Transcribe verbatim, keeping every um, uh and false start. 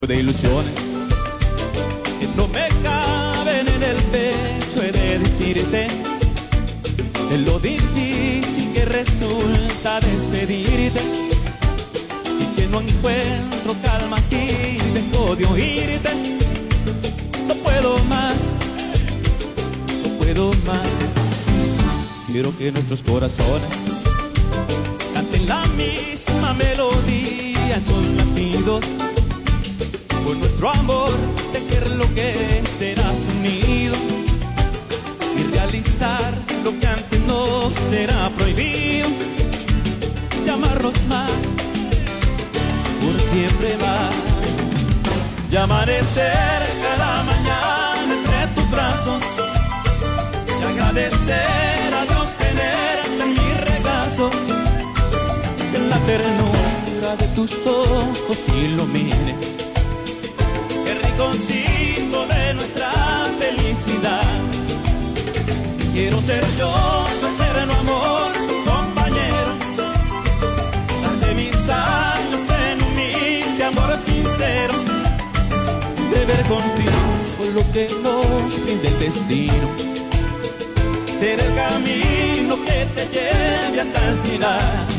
de ilusiones que no me caben en el pecho. He de decirte de lo difícil que resulta despedirte, y que no encuentro calma si dejo de oírte. No puedo más, no puedo más. Quiero que nuestros corazones canten la misma melodía en sus latidos. Por nuestro amor tejer lo que será unido y realizar lo que antes nos será prohibido. Y amarnos más, por siempre más. Y amanecer cada mañana entre tus brazos, y agradecer a Dios tenerte en mi regazo. Que la ternura de tus ojos ilumine el rinconcito de nuestra felicidad. Quiero ser yo tu eterno amor, tu compañero, darte mis años en humilde amor sincero. Beber contigo lo que nos brinde el destino, ser el camino que te lleve hasta el final.